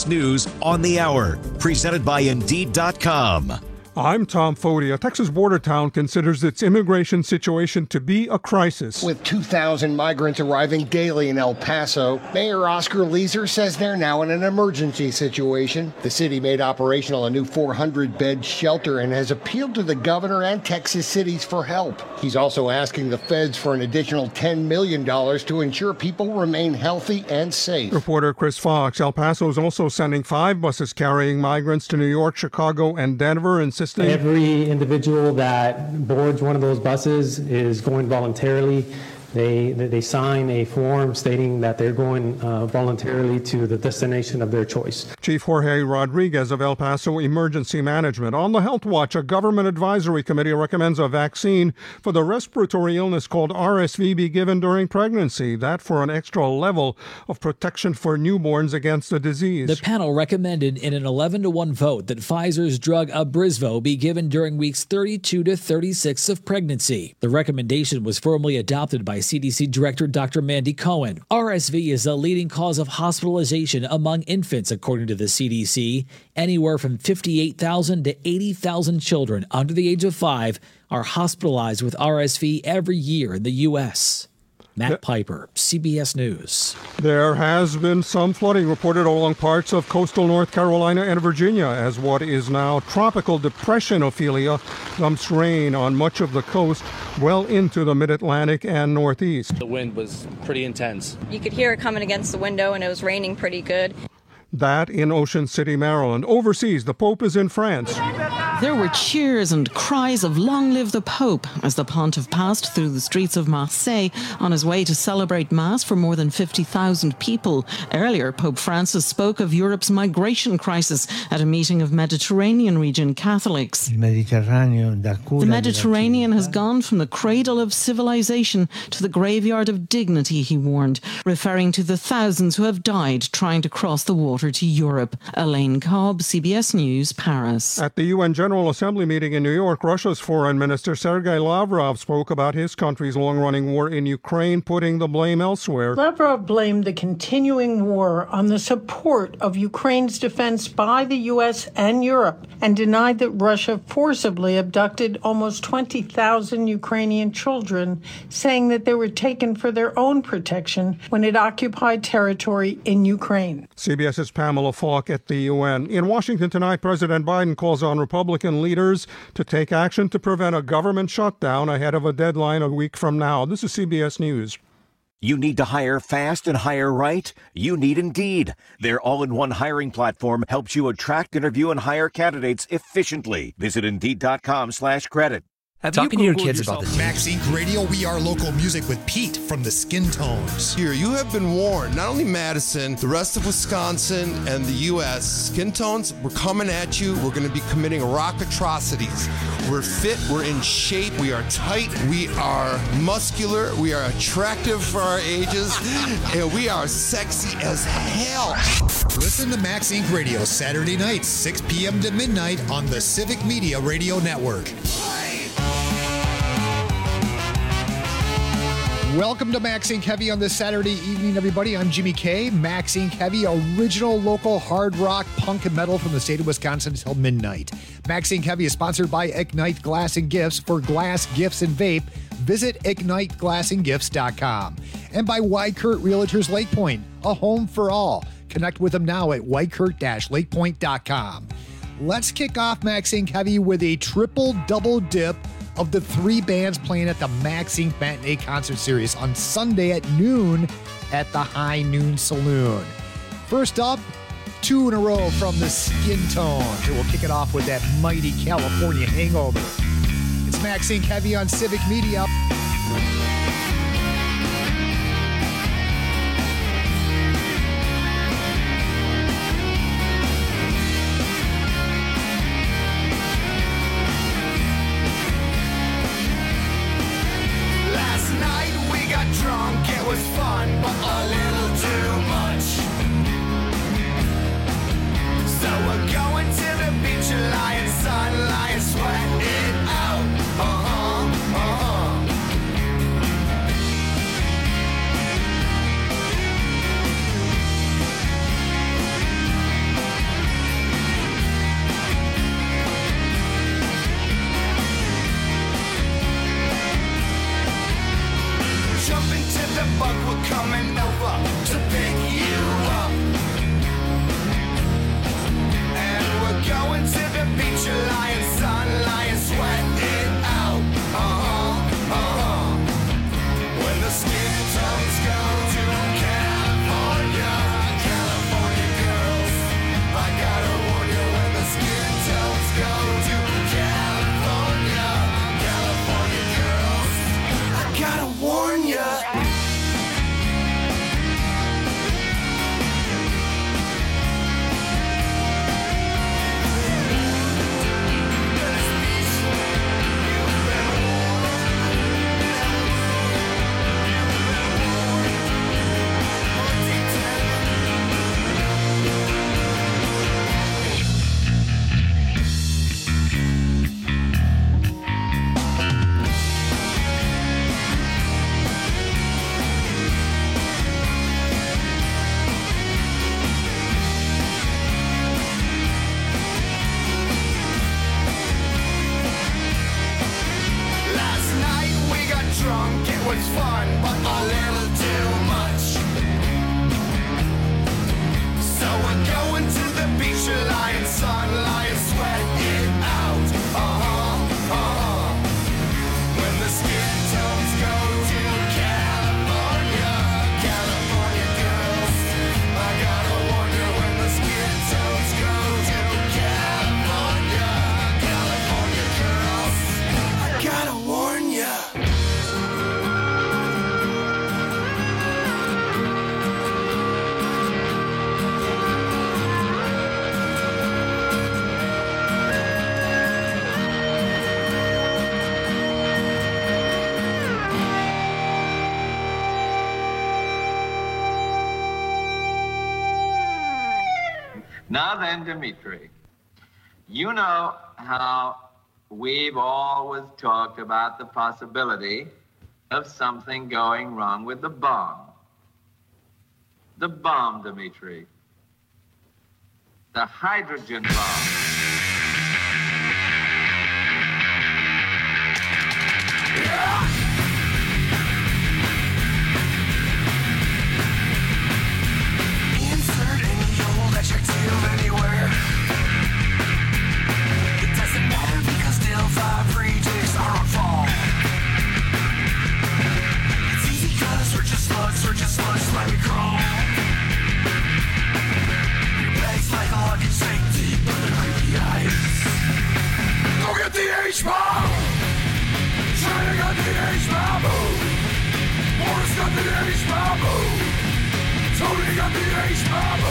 News on the Hour, presented by Indeed.com. I'm Tom Foti. A Texas border town considers its immigration situation to be a crisis. With 2,000 migrants arriving daily in El Paso, Mayor Oscar Leeser says they're now in an emergency situation. The city made operational a new 400-bed shelter and has appealed to the governor and Texas cities for help. He's also asking the feds for an additional $10 million to ensure people remain healthy and safe. Reporter Chris Fox. El Paso is also sending 5 buses carrying migrants to New York, Chicago, and Denver, insisting every individual that boards one of those buses is going voluntarily. They sign a form stating that they're going voluntarily to the destination of their choice. Chief Jorge Rodriguez of El Paso Emergency Management. On the Health Watch, a government advisory committee recommends a vaccine for the respiratory illness called RSV be given during pregnancy. That for an extra level of protection for newborns against the disease. The panel recommended in an 11-1 vote that Pfizer's drug Abrysvo be given during weeks 32 to 36 of pregnancy. The recommendation was formally adopted by CDC Director Dr. Mandy Cohen. RSV is the leading cause of hospitalization among infants, according to the CDC. Anywhere from 58,000 to 80,000 children under the age of 5 are hospitalized with RSV every year in the U.S. Matt Piper, CBS News. There has been some flooding reported along parts of coastal North Carolina and Virginia as what is now Tropical Depression Ophelia dumps rain on much of the coast well into the mid-Atlantic and Northeast. The wind was pretty intense. You could hear it coming against the window, and it was raining pretty good. That in Ocean City, Maryland. Overseas, the Pope is in France. There were cheers and cries of "Long live the Pope" as the pontiff passed through the streets of Marseille on his way to celebrate Mass for more than 50,000 people. Earlier, Pope Francis spoke of Europe's migration crisis at a meeting of Mediterranean region Catholics. The Mediterranean has gone from the cradle of civilization to the graveyard of dignity, he warned, referring to the thousands who have died trying to cross the water to Europe. Elaine Cobb, CBS News, Paris. At the UN General Assembly meeting in New York, Russia's Foreign Minister Sergei Lavrov spoke about his country's long-running war in Ukraine, putting the blame elsewhere. Lavrov blamed the continuing war on the support of Ukraine's defense by the U.S. and Europe and denied that Russia forcibly abducted almost 20,000 Ukrainian children, saying that they were taken for their own protection when it occupied territory in Ukraine. CBS's Pamela Falk at the UN. In Washington tonight, President Biden calls on Republican leaders to take action to prevent a government shutdown ahead of a deadline a week from now. This is CBS News. You need to hire fast and hire right? You need Indeed. Their all-in-one hiring platform helps you attract, interview, and hire candidates efficiently. Visit Indeed.com/credit. Talking to your kids about this. Max Inc. Radio, we are local music with Pete from the Skin Tones. Here, you have been warned. Not only Madison, the rest of Wisconsin and the U.S. Skin Tones, we're coming at you. We're going to be committing rock atrocities. We're fit. We're in shape. We are tight. We are muscular. We are attractive for our ages. And we are sexy as hell. Listen to Max Inc. Radio Saturday nights, 6 p.m. to midnight on the Civic Media Radio Network. Welcome to Max Inc. Heavy on this Saturday evening, everybody. I'm Jimmy K. Max Inc. Heavy, original local hard rock, punk, and metal from the state of Wisconsin until midnight. Max Inc. Heavy is sponsored by Ignite Glass and Gifts. For glass, gifts, and vape, visit IgniteGlassandGifts.com. And by Wykert Realtors Lake Point, a home for all. Connect with them now at Wykert-LakePoint.com. Let's kick off Max Inc. Heavy with a triple-double dip of the 3 bands playing at the Max Inc. Matinee Concert Series on Sunday at noon at the High Noon Saloon. First up, 2 in a row from the Skin Tones. We'll kick it off with that mighty California Hangover. It's Max Inc. Heavy on Civic Media. Now then, Dimitri, you know how we've always talked about the possibility of something going wrong with the bomb. The bomb, Dimitri. The hydrogen bomb. Insert any old adjective anywhere. It doesn't matter because Delphi predicts are on fall. It's easy cause we're just slugs, let me crawl. Your bag's like a luggage sink deep underneath the ice. Go get the H-bomb! China got the H-bomb! Boris got the H-bomb! Tony got the H-bomb!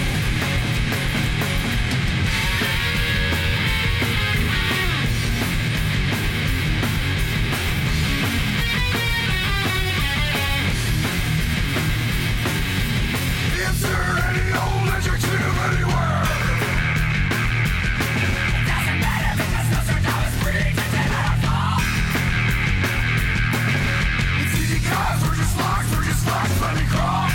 Insert any old adjective anywhere. It doesn't matter because Nostradamus predicted our fall. It's easy cause we're just slugs, let me crawl.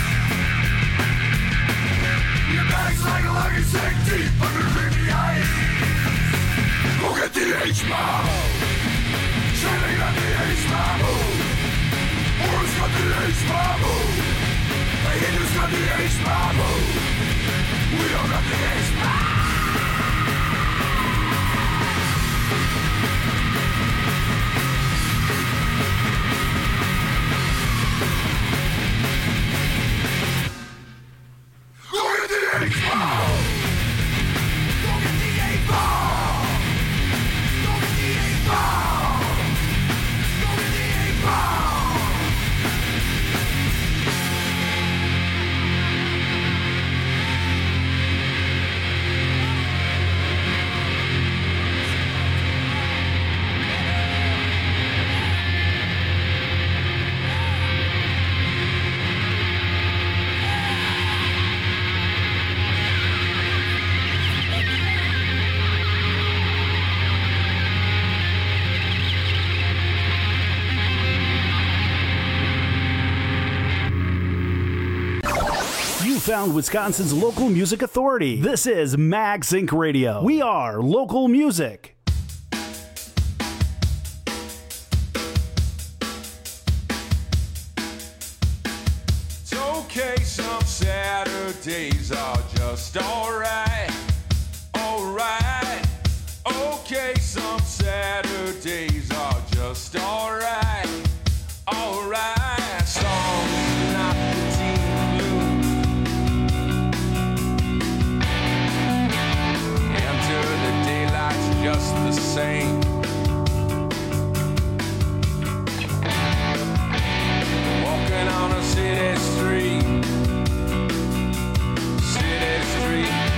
Your bag's like a luggage sack deep underneath the ice. Go get the H-bomb. China got the H-bomb. Boris got the H-bomb. The Hindus got the H-bomb. We don't got the H-bomb. Go get the H-bomb. Go get the H-bomb. Go get the H-bomb. Go get the H-bomb. Found Wisconsin's local music authority. This is MagSync Radio. We are local music. It's okay, some Saturdays are just alright. Alright. Okay, some Saturdays are just alright. Alright. Songs not the team blue. Enter the daylight's just the same. Walking on a city street. City street.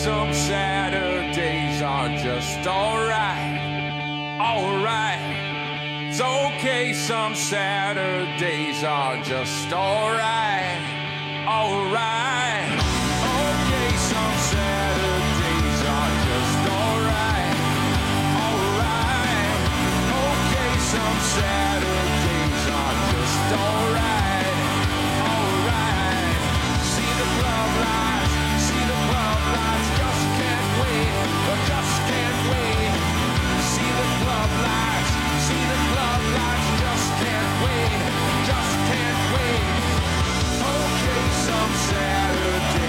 some Saturdays are just alright, alright. It's okay, some Saturdays are just alright, alright. Okay, some Saturdays are just alright, alright. Okay, some Saturdays are just alright, alright. See the club lights, just can't wait, just can't wait. See the club lights, just can't wait, just can't wait. Okay, some Saturday.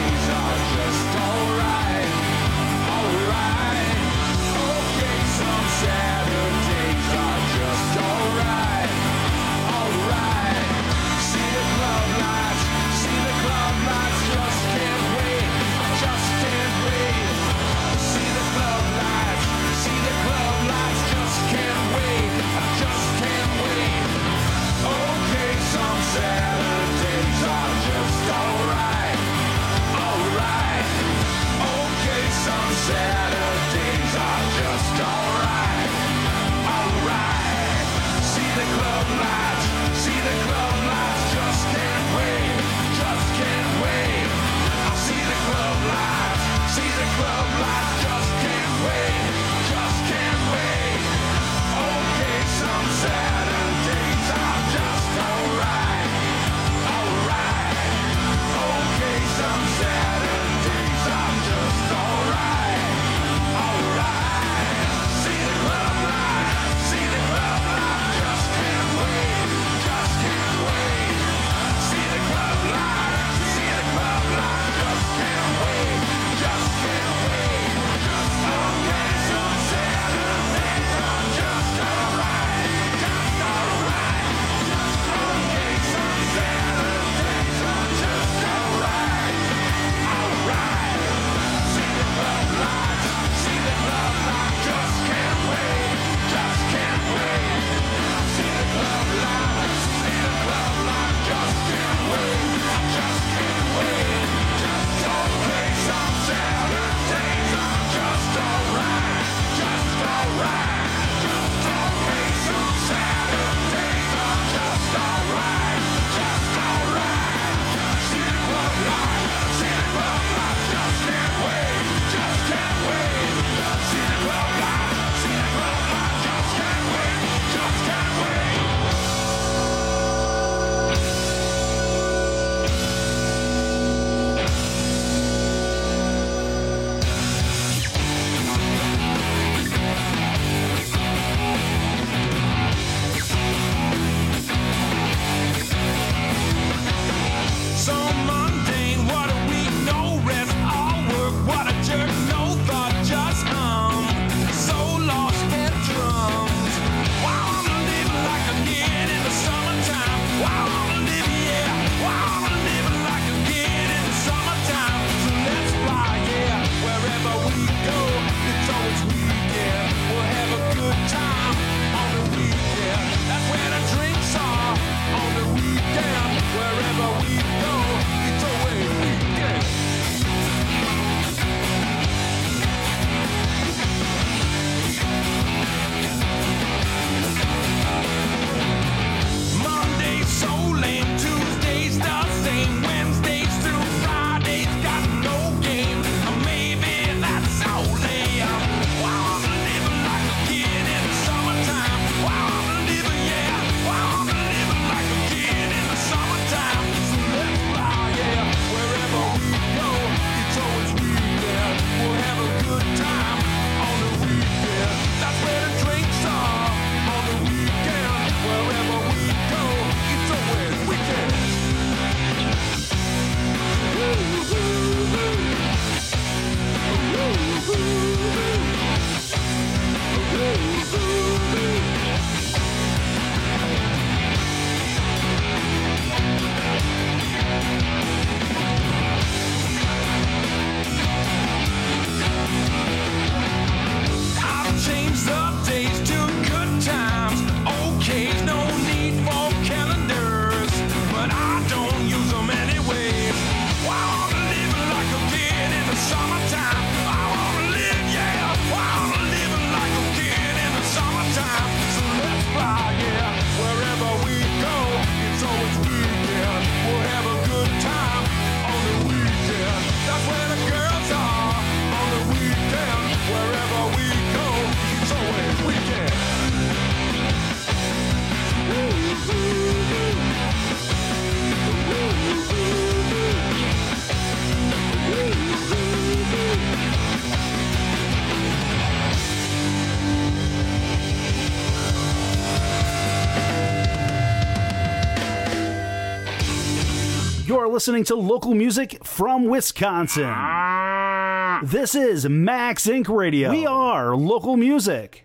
listening to local music from Wisconsin. This is Max Inc. Radio. We are local music.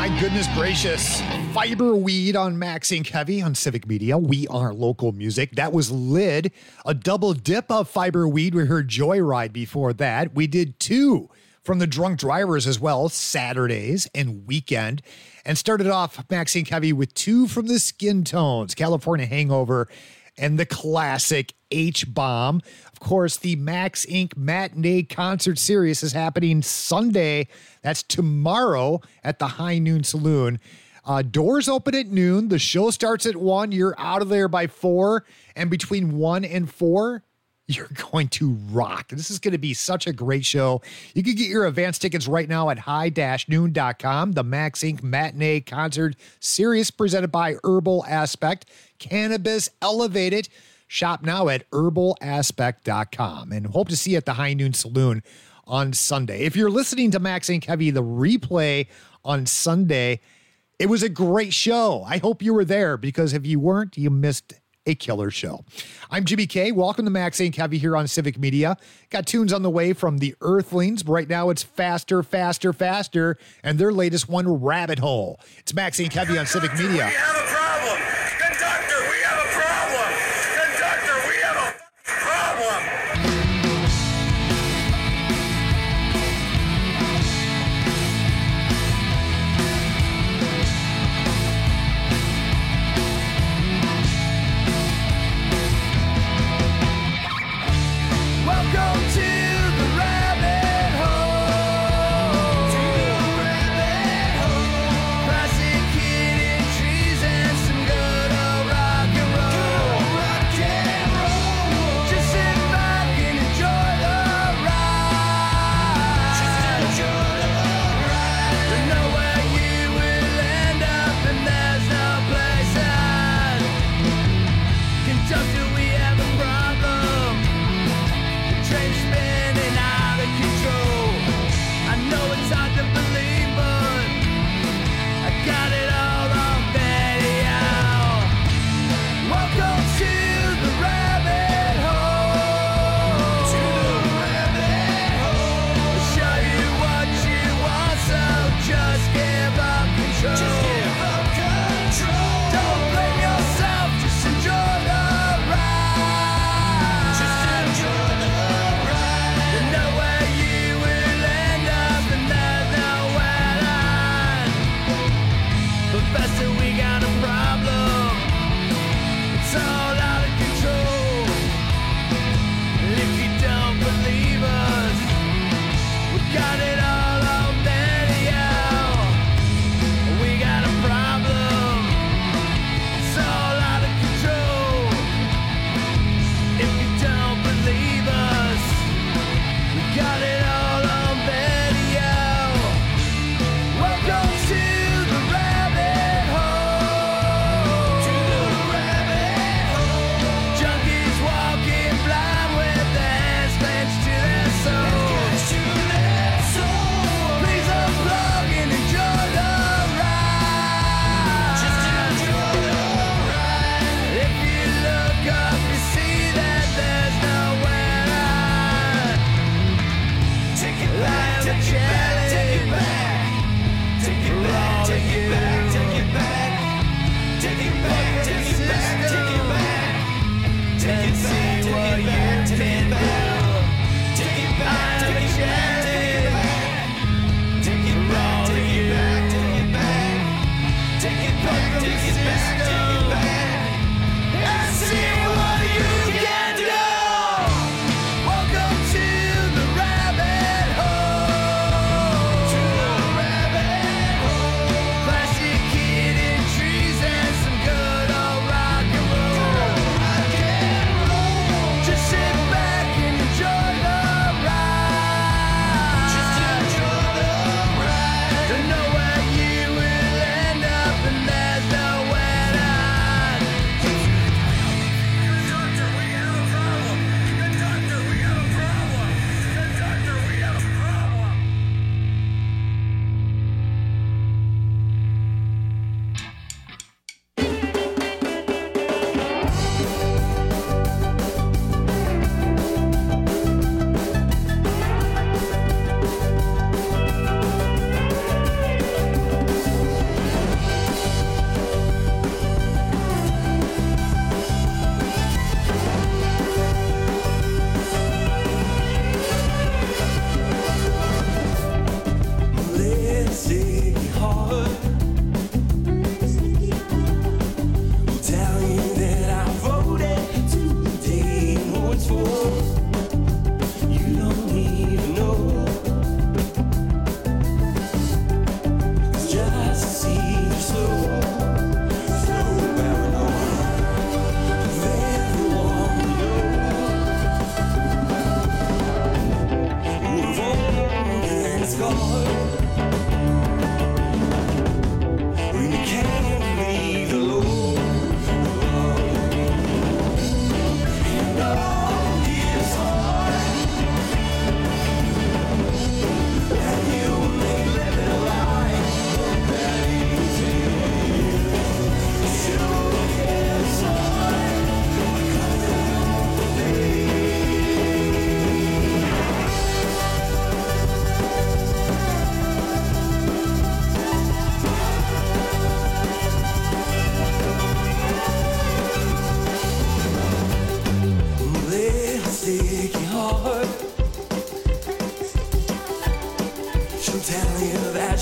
My goodness gracious. Fiber Weed on Max Inc. Heavy on Civic Media. We are local music. That was Lid, a double dip of Fiber Weed. We heard Joyride before that. We did 2 from the Drunk Drivers as well, Saturdays and Weekend. And started off Max Inc. Heavy with 2 from the Skin Tones, California Hangover and the classic H-Bomb. Of course, the Max Inc. Matinee Concert Series is happening Sunday. That's tomorrow at the High Noon Saloon. Doors open at noon. The show starts at 1. You're out of there by 4. And between 1 and 4, you're going to rock. This is going to be such a great show. You can get your advance tickets right now at high-noon.com. The Max Inc. Matinee Concert Series presented by Herbal Aspect. Cannabis Elevated. Shop now at herbalaspect.com and hope to see you at the High Noon Saloon on Sunday. If you're listening to Max Inc. Heavy, the replay on Sunday, it was a great show. I hope you were there because if you weren't, you missed a killer show. I'm Jimmy K. Welcome to Max Inc. Heavy here on Civic Media. Got tunes on the way from the Earthlings. Right now it's Faster, Faster, Faster, and their latest one, Rabbit Hole. It's Max Inc. Heavy on Civic Media. We have a problem. Conductor, we have a problem. Conductor, we have a problem. Welcome to the rabbit hole. To the rabbit hole. Classic hidden trees and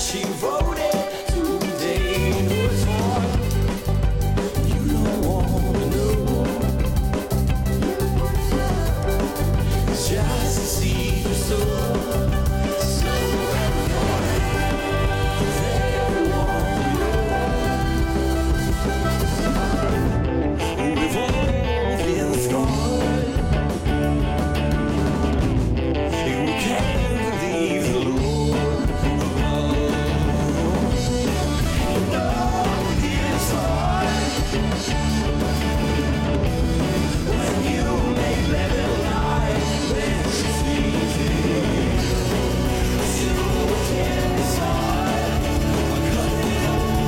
She voted today. Was on. You don't wanna know. Just to see your soul. So everyone we've all been scorned. You can't leave the Lord alone. You know it's hard when you make living life less easy. You can't decide what cutting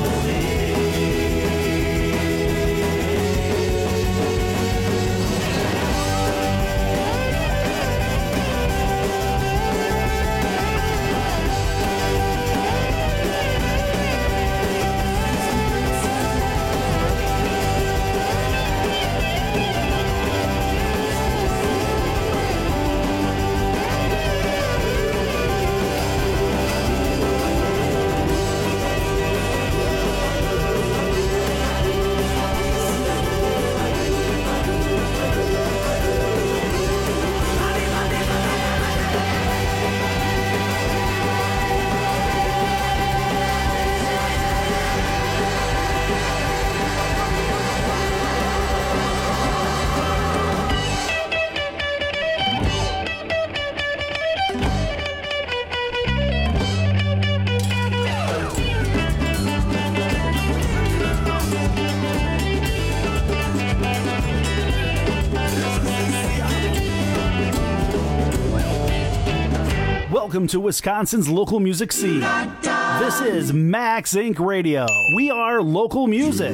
Welcome to Wisconsin's local music scene. This is Max Inc. Radio. We are local music.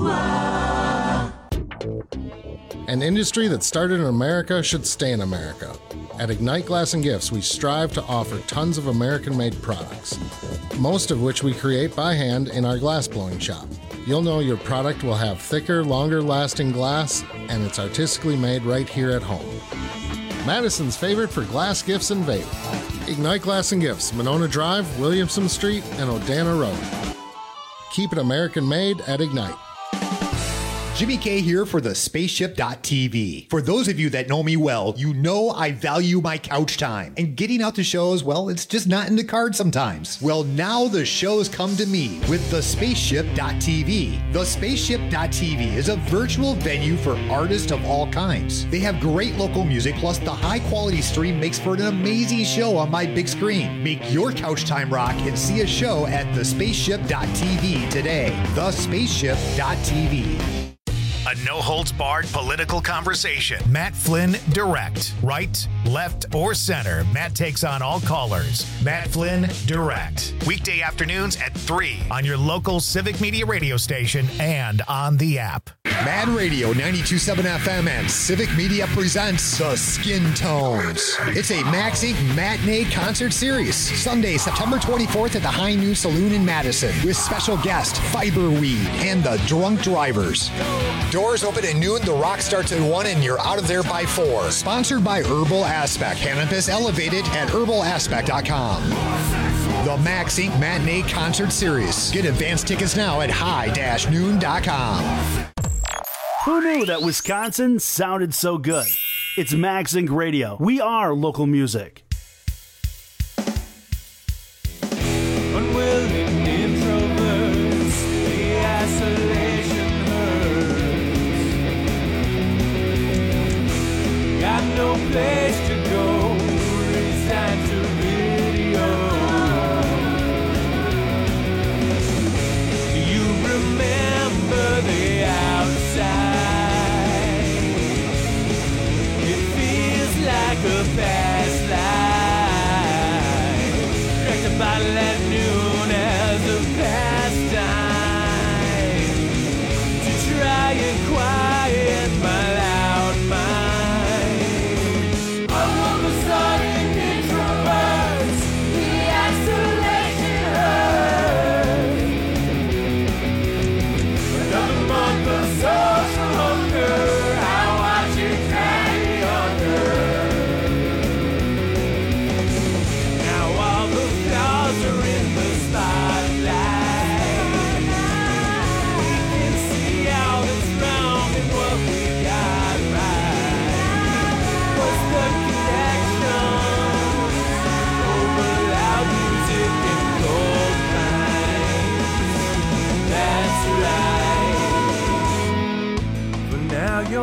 An industry that started in America should stay in America. At Ignite Glass and Gifts, we strive to offer tons of American-made products, most of which we create by hand in our glass blowing shop. You'll know your product will have thicker, longer-lasting glass, and it's artistically made right here at home. Madison's favorite for glass gifts and vape. Ignite Glass and Gifts, Monona Drive, Williamson Street, and Odana Road. Keep it American made at Ignite. Jimmy K here for the Spaceship.tv. For those of you that know me well, you know I value my couch time. And getting out to shows, well, it's just not in the cards sometimes. Well, now the shows come to me with the Spaceship.tv. The Spaceship.tv is a virtual venue for artists of all kinds. They have great local music, plus the high quality stream makes for an amazing show on my big screen. Make your couch time rock and see a show at the Spaceship.tv today. The Spaceship.tv. A no-holds-barred political conversation. Matt Flynn Direct. Right, left, or center. Matt takes on all callers. Matt Flynn Direct. Weekday afternoons at 3 on your local Civic Media radio station and on the app. Mad Radio 92.7 FM and Civic Media presents The Skin Tones. It's a Max Inc. matinee concert series. Sunday, September 24th at the High Noon Saloon in Madison with special guest Fiberweed and the Drunk Drivers. Doors open at noon, the rock starts at 1, and you're out of there by 4. Sponsored by Herbal Aspect. Cannabis elevated at herbalaspect.com. The Max Inc. Matinee Concert Series. Get advance tickets now at high-noon.com. Who knew that Wisconsin sounded so good? It's Max Inc. Radio. We are local music. Unwilling introverts, the isolation hurts. Got no place to go, resigned to video. You remember the outside. It feels like a past life.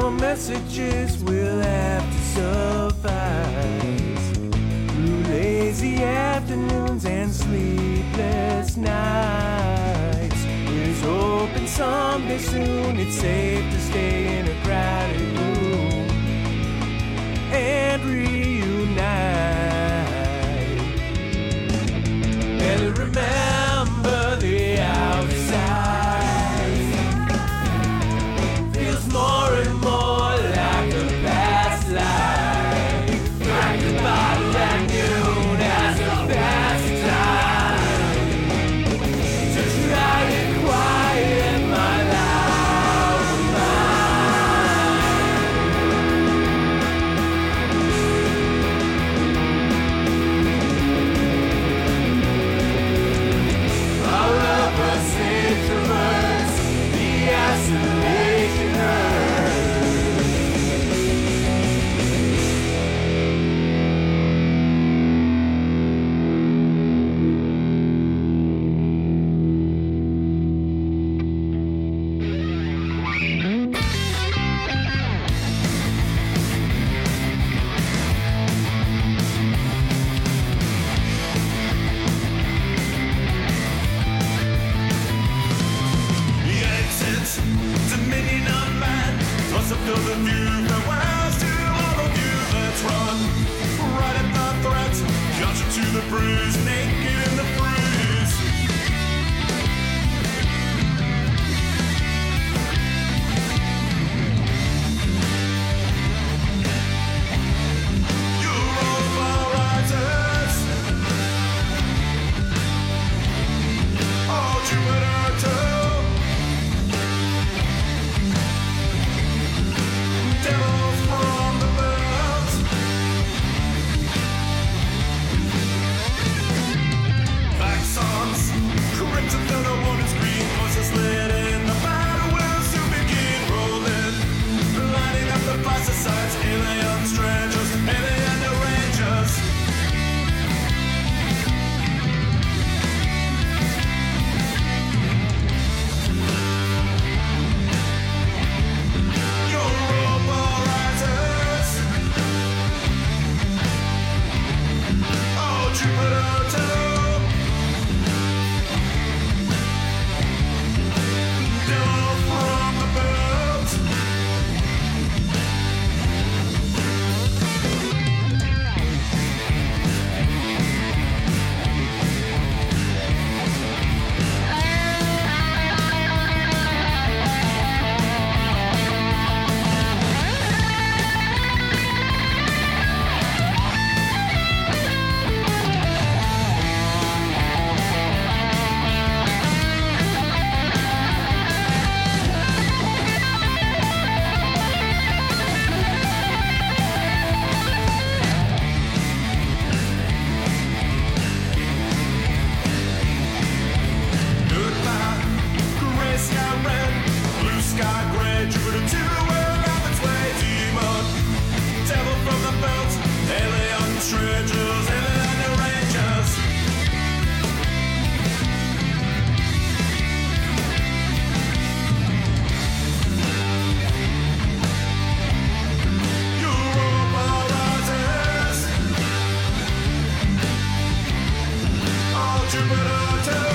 your messages will have to suffice through lazy afternoons and sleepless nights. There's hope and someday soon it's safe to stay in a crowded room and reunite. And remember the outside feels more and more like a past life. Like the bottle at noon as a pastime to try to quiet my loud mind. All of us introverts, the isolation hurts. The exit, dominion of man, thrust up to the view, farewells to all of you, let's run. Right at the threat, gotcha to the bruise, naked in the bruise. Europa rises. Oh, Jupiter too. Devils from the belt. Vaxons, corrected though no one is green. Voices lit in the battle will soon begin rolling. Lighting up the pesticides, alien strangers, alien rangers. Europa rises. Oh, Jupiter too. Devil from the belt. Goodbye, gray sky red, blue sky gray, Jupiter 2 will have its way, demon. Devil from the belt, alien strangers, alien rangers. Europa rises. Oh, Jupiter too.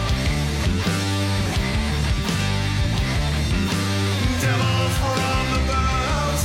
Devils from the belt.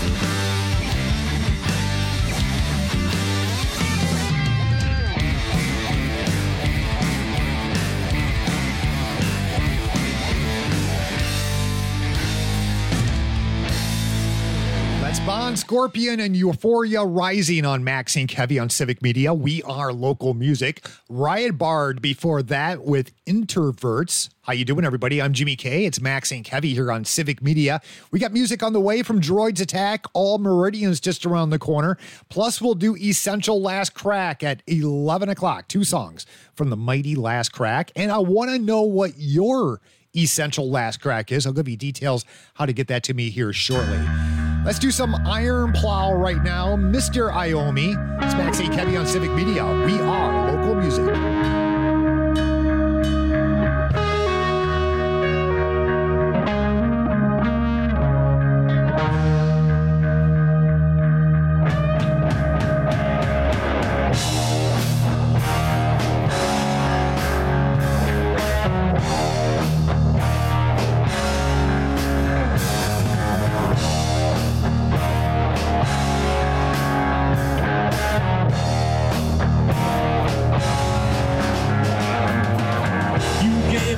That's Bon Scorpion and Euphoria Rising on Max Inc. Heavy on Civic Media. We are local music. Riot Bard before that with Introverts. How you doing, everybody? I'm Jimmy K. It's Max Inc. Heavy here on Civic Media. We got music on the way from Droids Attack. All Meridians just around the corner. Plus, we'll do Essential Last Crack at 11 o'clock. 2 songs from the mighty Last Crack. And I want to know what your Essential Last Crack is. I'll give you details how to get that to me here shortly. Let's do some Iron Plow right now. Mr. Iommi. It's Max Inc. Heavy on Civic Media. We are local music.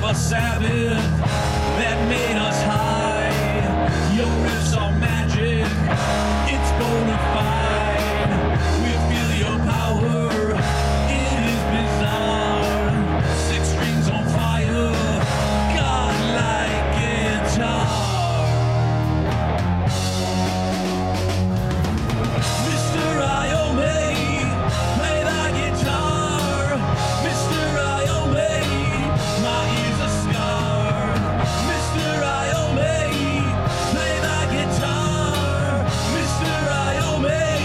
a Sabbath that made us high. Your riffs are magic, it's bona fide. We feel your power, it is bizarre. 6 strings on fire, godlike guitar. Mr. Iommi, play the guitar. Mr. Iommi, my ears are scarred. Mr. Iommi, play the guitar. Mr. Iommi.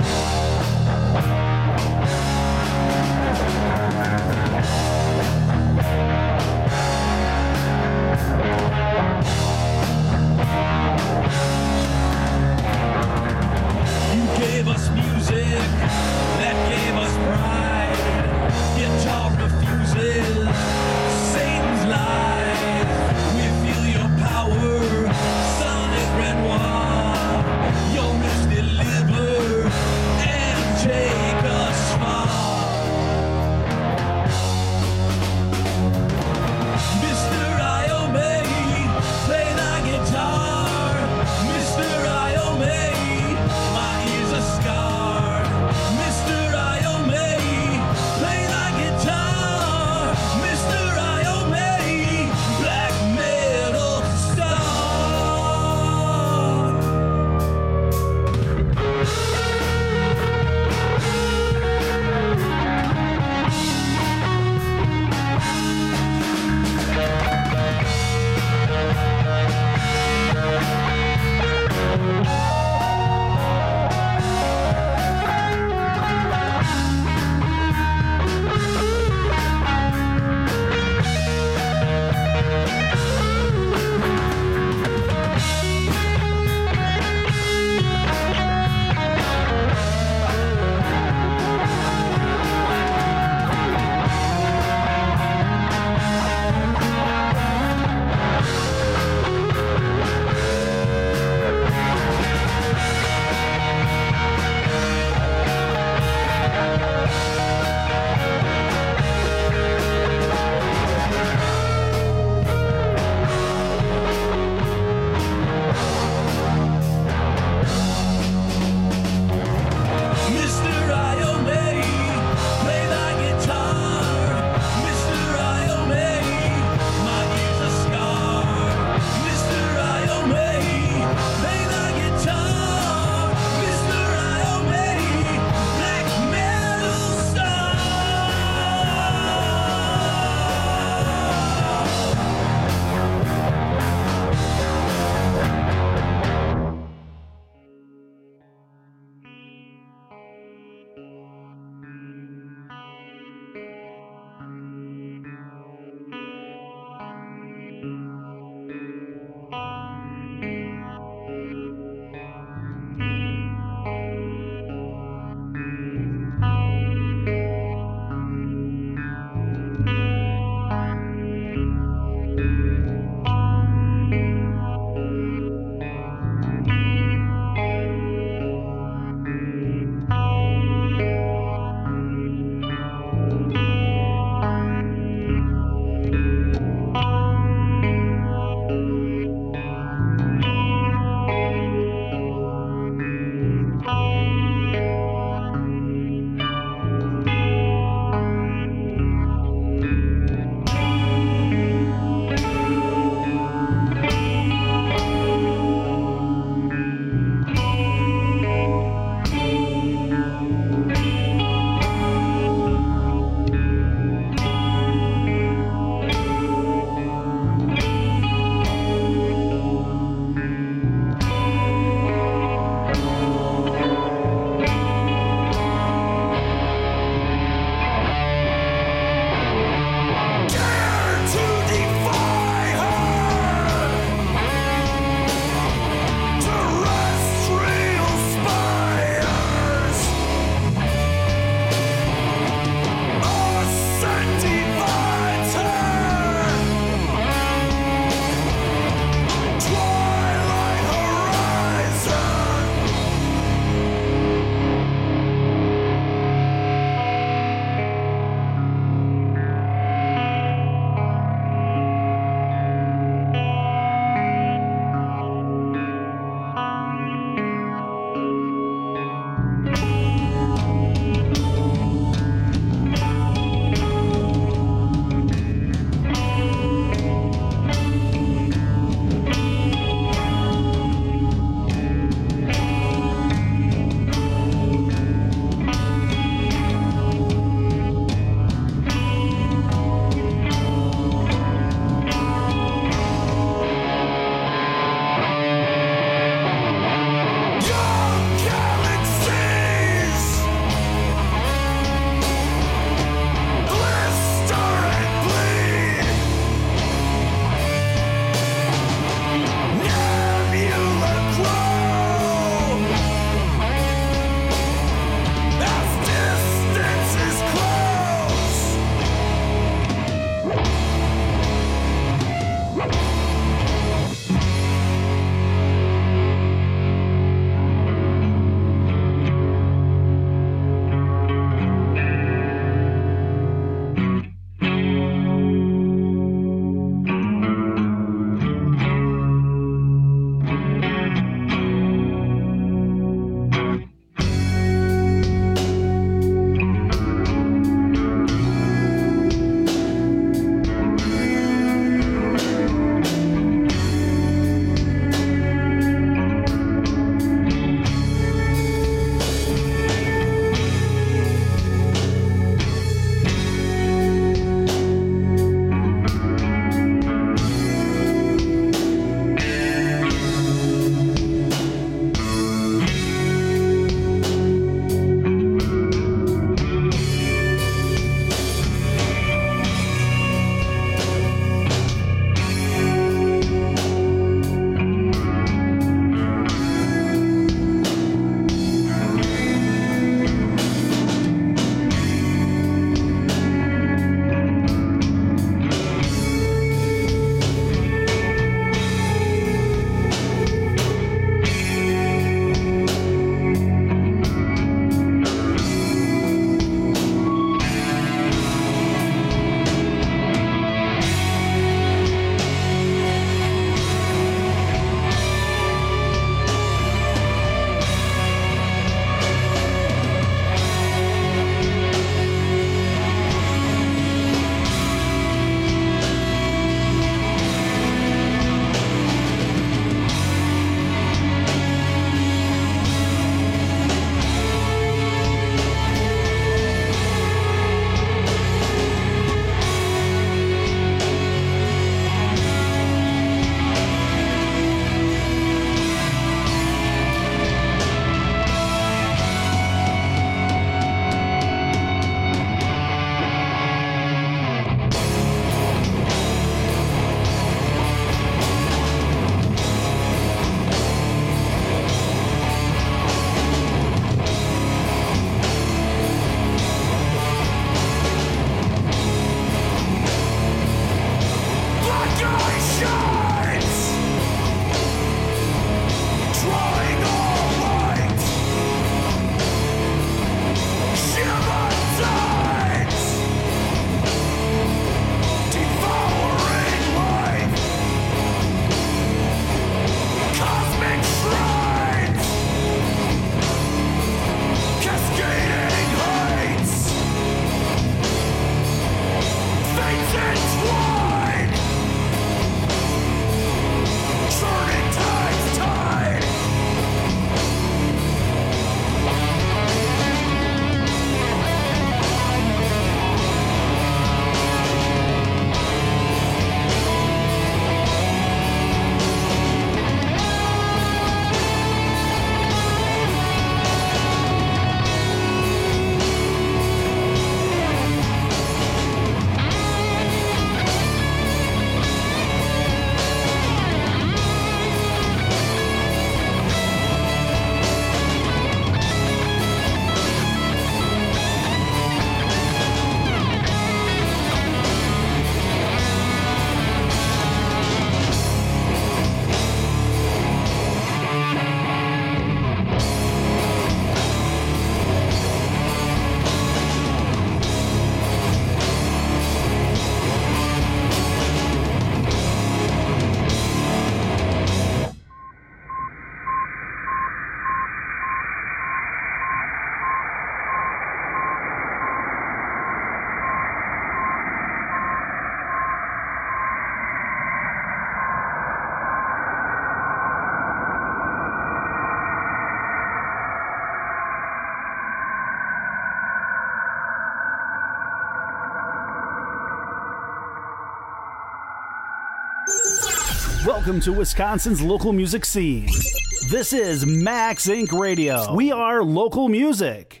Welcome to Wisconsin's local music scene. This is Max Inc. Radio. We are local music.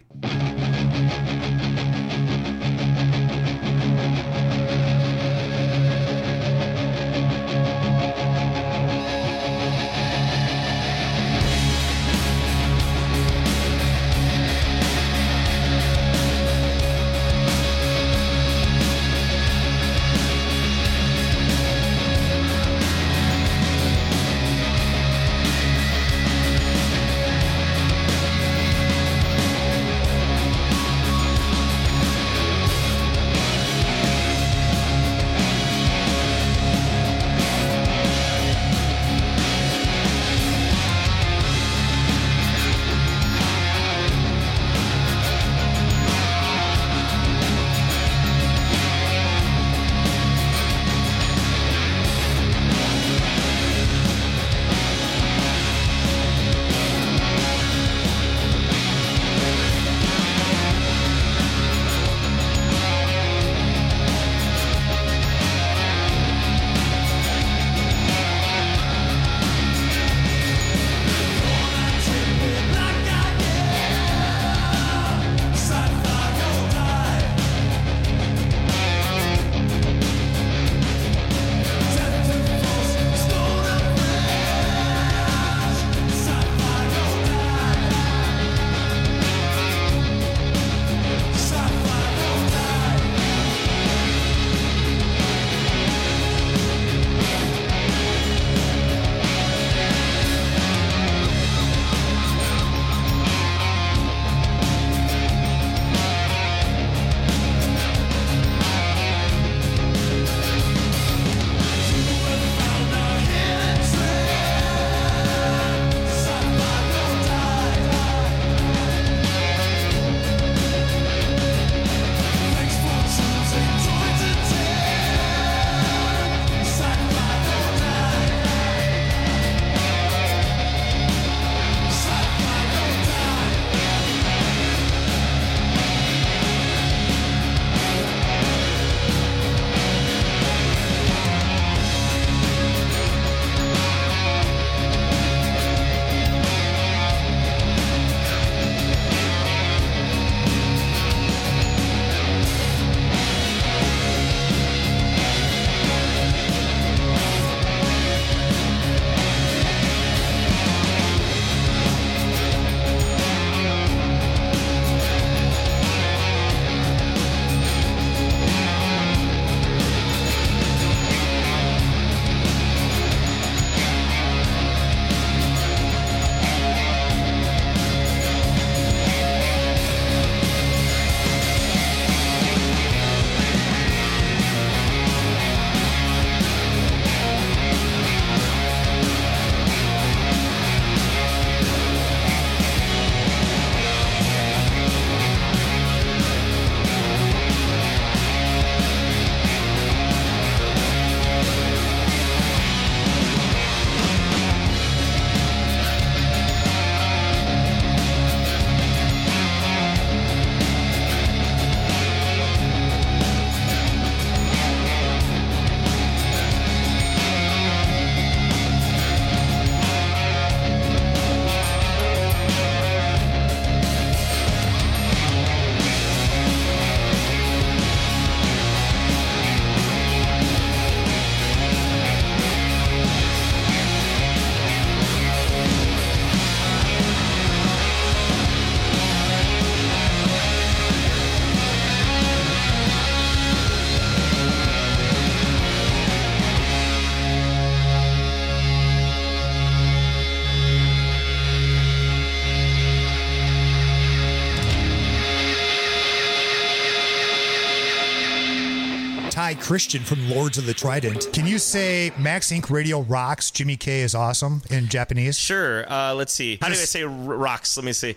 Ty Christian from Lords of the Trident. Can you say Max Inc. Radio rocks, Jimmy K is awesome in Japanese? Sure. Let's see. How do I say rocks? Let me see.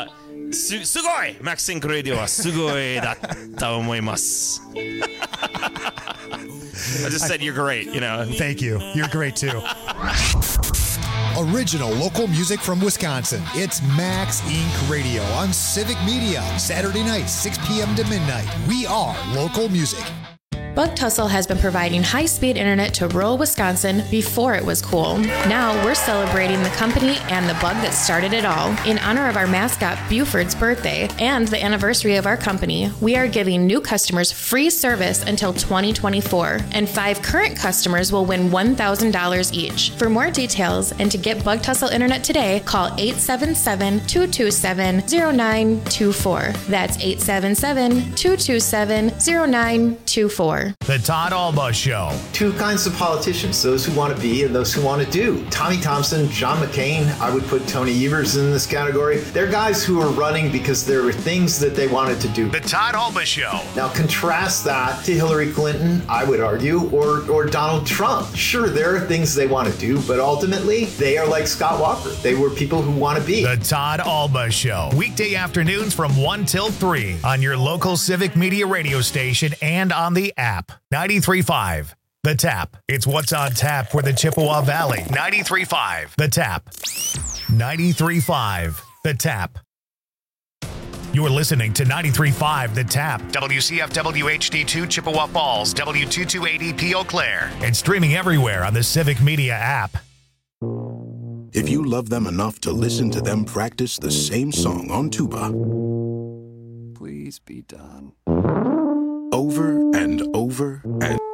Sugoi! Max Inc. Radio wa sugoi datta omoimasu. I just said you're great, you know. Thank you. You're great too. Original local music from Wisconsin. It's Max Inc. Radio on Civic Media. Saturday night, 6 p.m. to midnight. We are local music. Bug Tussle has been providing high-speed internet to rural Wisconsin before it was cool. Now we're celebrating the company and the bug that started it all. In honor of our mascot Buford's birthday and the anniversary of our company, we are giving new customers free service until 2024, and 5 current customers will win $1,000 each. For more details and to get Bug Tussle internet today, call 877-227-0924. That's 877-227-0924. The Todd Alba Show. Two kinds of politicians, those who want to be and those who want to do. Tommy Thompson, John McCain, I would put Tony Evers in this category. They're guys who are running because there were things that they wanted to do. The Todd Alba Show. Now contrast that to Hillary Clinton, I would argue, or Donald Trump. Sure, there are things they want to do, but ultimately, they are like Scott Walker. They were people who want to be. The Todd Alba Show. Weekday afternoons from 1 till 3 on your local Civic Media radio station and on the app. 93.5 The Tap. It's what's on tap for the Chippewa Valley. 93.5 The Tap. 93.5 The Tap. You're listening to 93.5 The Tap, WCFW HD2 Chippewa Falls, W2280P Eau Claire, and streaming everywhere on the Civic Media app. If you love them enough to listen to them practice the same song on tuba, please be done. Over and over and